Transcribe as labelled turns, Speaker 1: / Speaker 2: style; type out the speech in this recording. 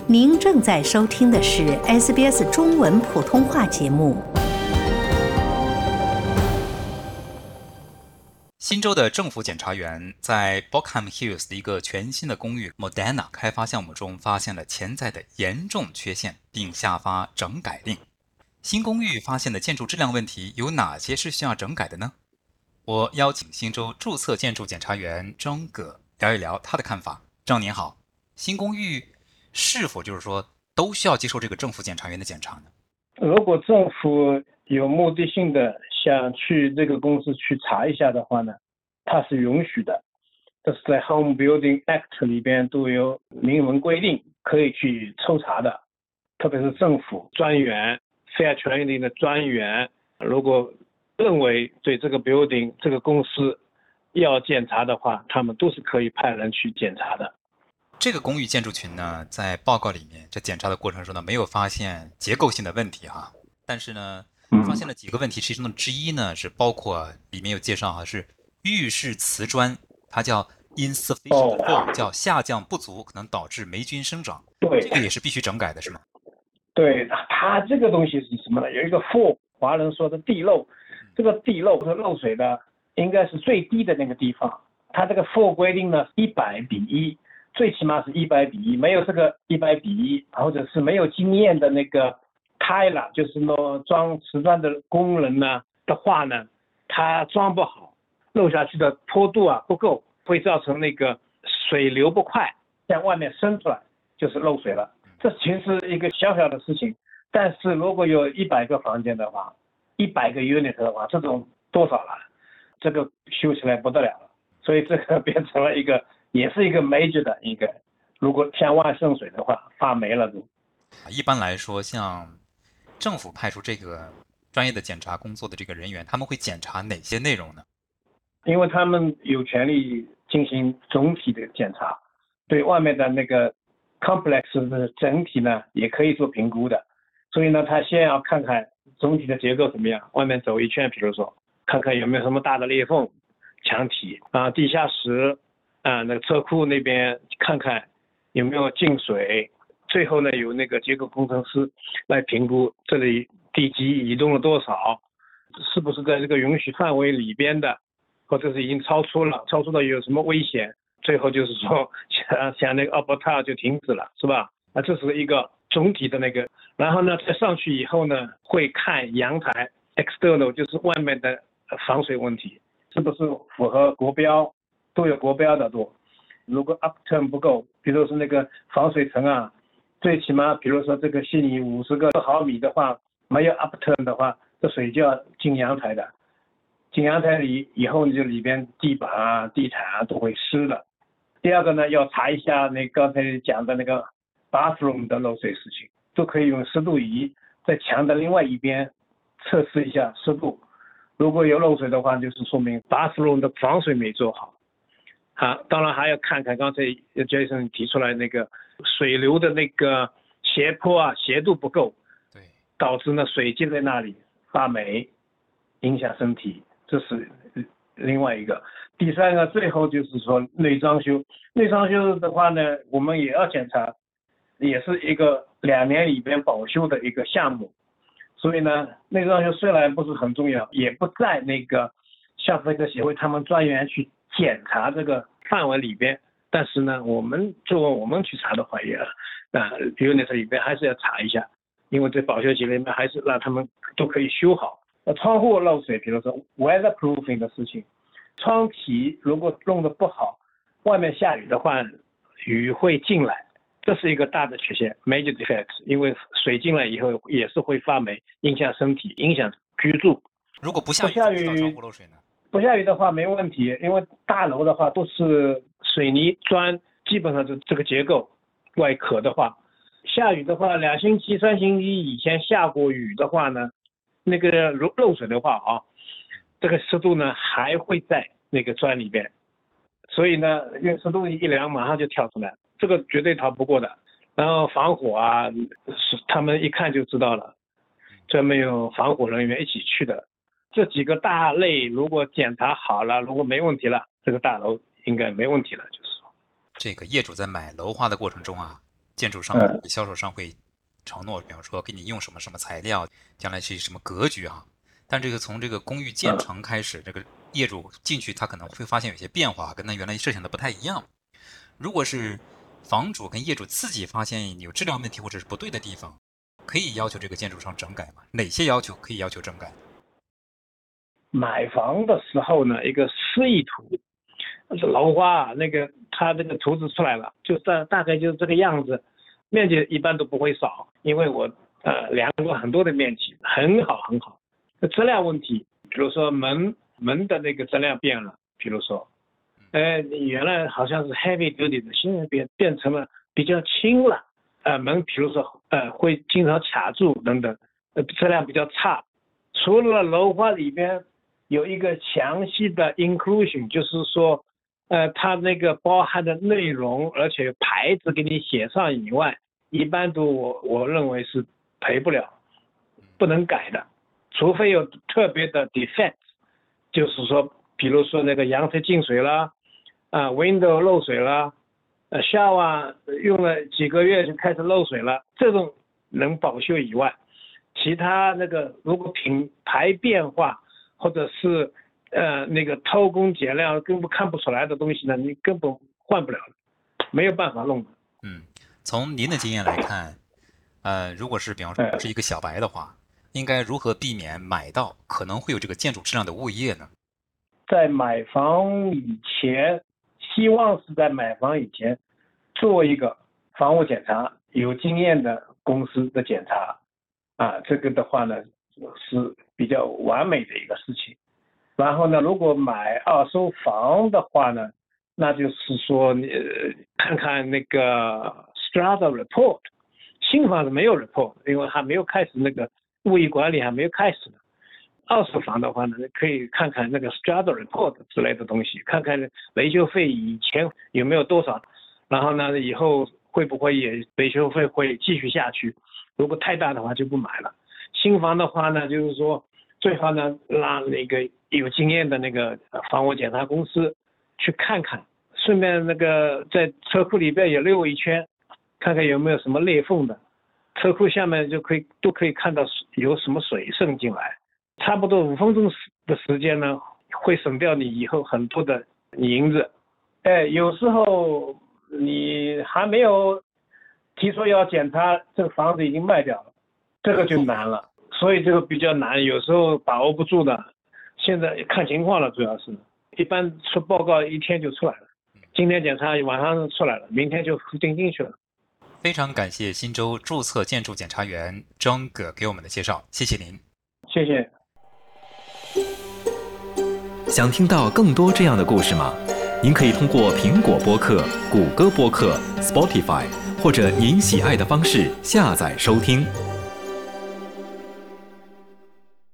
Speaker 1: 您正在收听的是 SBS 中文普通话节目。
Speaker 2: 新州的政府检察员在 Bochum Hills 的一个全新的公寓 Modena 开发项目中发现了潜在的严重缺陷，并下发整改令。新公寓发现的建筑质量问题有哪些是需要整改的呢？我邀请新州注册建筑检察员张葛聊一聊他的看法。张您好，新公寓是否就是说都需要接受这个政府检察员的检查呢？
Speaker 3: 如果政府有目的性的想去这个公司去查一下的话呢，它是允许的。这是在 Home Building Act 里边都有明文规定可以去抽查的，特别是政府专员、非法权利的专员，如果认为对这个 building 这个公司要检查的话，他们都是可以派人去检查的。
Speaker 2: 这个公寓建筑群呢，在报告里面在检查的过程中呢，没有发现结构性的问题哈，但是呢，发现了几个问题，其中的之一呢是包括里面有介绍是浴室瓷砖，它叫 insufficient fall，叫下降不足，可能导致霉菌生长。
Speaker 3: 对，
Speaker 2: 这个也是必须整改的，是吗？
Speaker 3: 对，它这个东西是什么呢？有一个 fall， 华人说的地漏，这个地漏和漏水的应该是最低的那个地方。它这个 fall 规定呢100:1，最起码是100:1，没有这个100:1，或者是没有经验的那个胎了，就是装瓷砖的工人呢的话呢，他装不好，漏下去的坡度不够，会造成那个水流不快，向外面渗出来，就是漏水了。这其实是一个小小的事情，但是如果有100个房间的话，100个 unit 的话，这种多少了？这个修起来不得了了，所以这个变成了一个，也是一个 major 的一个，如果向外渗水的话，发霉了都。
Speaker 2: 一般来说，像政府派出这个专业的检查工作的这个人员，他们会检查哪些内容呢？
Speaker 3: 因为他们有权利进行总体的检查，对外面的那个 complex 的整体呢也可以做评估的，所以呢他先要看看总体的结构怎么样，外面走一圈，比如说看看有没有什么大的裂缝，墙体地下室那个车库那边看看有没有进水，最后呢有那个结构工程师来评估这里地基移动了多少，是不是在这个允许范围里边的，或者是已经超出了有什么危险，最后就是说像那个 upper 就停止了，是吧？这是一个总体的那个，然后呢再上去以后呢会看阳台 external， 就是外面的防水问题是不是符合国标，都有国标的多。如果 upturn 不够，比如说那个防水层最起码比如说这个细腻50个毫米的话，没有 upturn 的话，这水就要进阳台的，进阳台里以后就里边地板地毯都会湿了。第二个呢，要查一下那刚才讲的那个 bathroom 的漏水事情，都可以用湿度仪在墙的另外一边测试一下湿度，如果有漏水的话，就是说明 bathroom 的防水没做好。当然还要看看刚才 Jason 提出来那个水流的那个斜坡斜度不够，
Speaker 2: 对，
Speaker 3: 导致呢水进在那里发霉，影响身体，这是另外一个。第三个，最后就是说内装修。内装修的话呢，我们也要检查，也是一个2年里边保修的一个项目。所以呢，内装修虽然不是很重要，也不在那个消费者协会他们专员去检查这个范围里边，但是呢，我们去查的话也unit 里边还是要查一下，因为在保修期里面还是让他们都可以修好。窗户漏水，比如说 weatherproofing 的事情，窗体如果弄得不好，外面下雨的话，雨会进来，这是一个大的缺陷 major defect， 因为水进来以后也是会发霉，影响身体，影响居住。
Speaker 2: 如果不下雨怎么知道窗户漏水呢？
Speaker 3: 不下雨的话没问题，因为大楼的话都是水泥砖，基本上就这个结构外壳的话，下雨的话2星期3星期以前下过雨的话呢，那个漏水的话这个湿度呢还会在那个砖里边，所以呢用湿度一量马上就跳出来，这个绝对逃不过的。然后防火他们一看就知道了，专门有防火人员一起去的。这几个大类如果检查好了，如果没问题了，这个大楼应该没问题了。就是说，
Speaker 2: 这个业主在买楼花的过程中建筑商、销售商会承诺，比方说给你用什么什么材料，将来是什么格局啊。但这个从这个公寓建成开始，这个业主进去，他可能会发现有些变化，跟他原来设想的不太一样。如果是房主跟业主自己发现有质量问题或者是不对的地方，可以要求这个建筑商整改吗？哪些要求可以要求整改？
Speaker 3: 买房的时候呢，一个示意图，楼花那个它这个图纸出来了，就大概就是这个样子，面积一般都不会少，因为我量过很多的面积，很好很好。质量问题，比如说门的那个质量变了，比如说，你原来好像是 heavy duty 的，现在变成了比较轻了，门比如说会经常卡住等等，质量比较差。除了楼花里边有一个详细的 inclusion， 就是说，它那个包含的内容，而且牌子给你写上以外，一般都我认为是赔不了，不能改的，除非有特别的 defect， 就是说，比如说那个阳台进水啦，window 漏水啦，shower 用了几个月就开始漏水了，这种能保修以外，其他那个如果品牌变化或者是那个偷工减料根本看不出来的东西呢，你根本换不了的，没有办法弄的。
Speaker 2: 从您的经验来看，如果是比方说是一个小白的话，应该如何避免买到可能会有这个建筑质量的物业呢？
Speaker 3: 在买房以前，希望是在买房以前做一个房屋检查，有经验的公司的检查，这个的话呢是比较完美的一个事情。然后呢，如果买二手房的话呢，那就是说你看看那个 Strata report， 新房子没有 report， 因为还没有开始那个物业管理还没有开始呢。二手房的话呢，可以看看那个 Strata report 之类的东西，看看维修费以前有没有多少，然后呢以后会不会也维修费会继续下去，如果太大的话就不买了。新房的话呢，就是说最好呢让那个有经验的那个房屋检查公司去看看，顺便那个在车库里边也溜一圈，看看有没有什么裂缝的，车库下面都可以看到有什么水渗进来，差不多5分钟的时间呢，会省掉你以后很多的银子。有时候你还没有提出要检查，这个房子已经卖掉了，这个就难了，所以这个比较难，有时候把握不住的。现在看情况了，主要是一般出报告1天就出来了，今天检查晚上出来了，明天就付定金去了。
Speaker 2: 非常感谢新州注册建筑检查员张葛给我们的介绍，谢谢您。
Speaker 3: 谢谢。
Speaker 4: 想听到更多这样的故事吗？您可以通过苹果播客、谷歌播客、Spotify 或者您喜爱的方式下载收听。